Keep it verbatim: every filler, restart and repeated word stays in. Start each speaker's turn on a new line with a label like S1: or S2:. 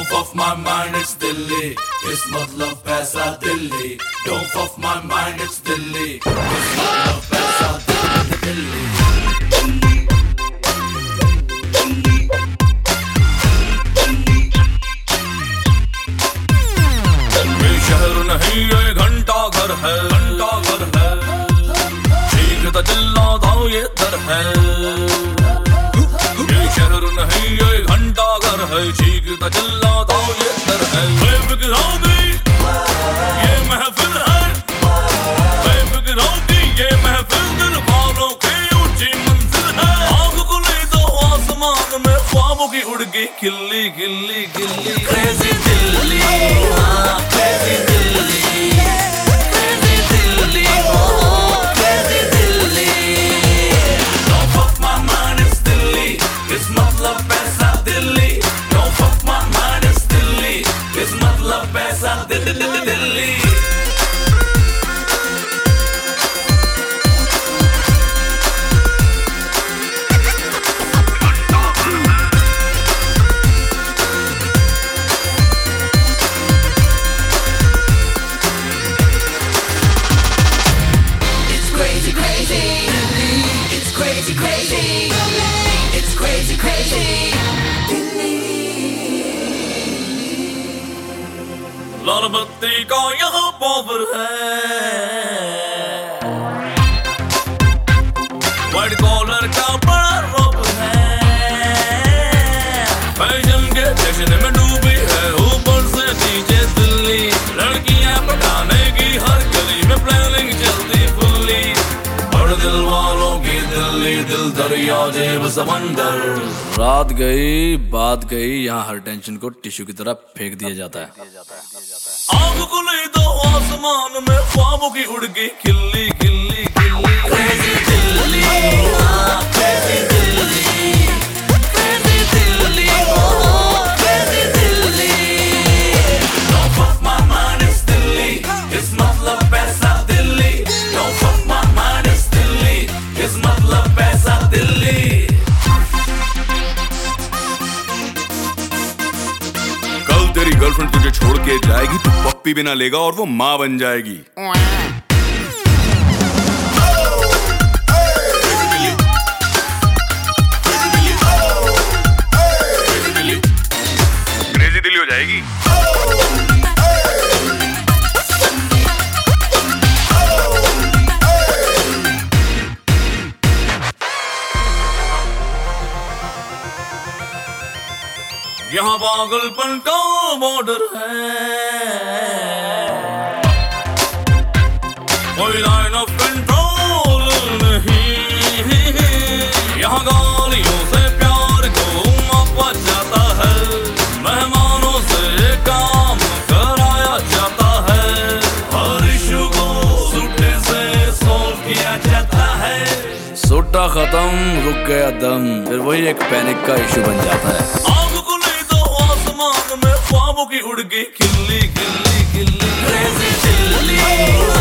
S1: Don't fuck my mind, it's Delhi. It's मतलब पैसा Delhi. Don't fuck my mind, it's Delhi. It's मतलब पैसा दिल्ली. ये शहर नहीं ये घंटा घर है, घंटा घर है. चीखता चिल्लाता ये दर है. ये शहर नहीं ये घंटा घर है. चीखता चिल्लाता ये दर है. बेफिक्राती ये महफिल है. बेफिक्राती ये महफिल दिल वालों की ऊंची मंजिल है. आँख खुली तो आसमान में ख्वाबों की उड़ गई खिल्ली खिल्ली खिल्ली. Crazy दिल्ली, हाँ crazy Delhi. Crazy Delhi, oh crazy Delhi. Don't fuck my mind, it's Delhi. It's मतलब पैसा Delhi. Don't fuck my mind, it's Delhi. It's मतलब पैसा दिल्ली. लाल बत्ती का यहाँ पावर है. व्हाइट कॉलर का बड़ा रॉब है. फैशन के जश्न में डूबी है ऊपर से नीचे दिल्ली. लड़कियां पटाने की हर गली में प्लानिंग चलती फुल्ली. बड़ दिल वालों की दिल्ली दिल दरिया जेब समंदर. रात गई बात गई यहाँ हर टेंशन को टिश्यू की तरह फेंक दिया जाता है. आँख खुली तो आसमान में ख्वाबों की उड़ गई खिल्ली खिल्ली खिल्ली. Crazy दिल्ली, हाँ crazy Delhi. Crazy Delhi, oh crazy Delhi. Don't fuck my mind, it's Delhi. It's मतलब पैसा Delhi. Don't fuck my mind, it's Delhi. It's मतलब पैसा दिल्ली. तेरी गर्लफ्रेंड तुझे छोड़ के जाएगी तो पप्पी भी ना लेगा और वो माँ बन जाएगी. क्रेजी दिल्ली हो जाएगी. यहाँ पागलपन का बॉर्डर है. कोई लाइन ऑफ कंट्रोल नहीं. यहाँ गालियों से प्यार को मापा जाता है. मेहमानों से काम कराया जाता है. हर इशू को सुट्टे से सॉल्व किया जाता है. सुट्टा खत्म रुक गया दम फिर वही एक पैनिक का इशू बन जाता है. ख्वाबों की उड़ गई खिल्ली खिल्ली खिल्ली. Crazy दिल्ली.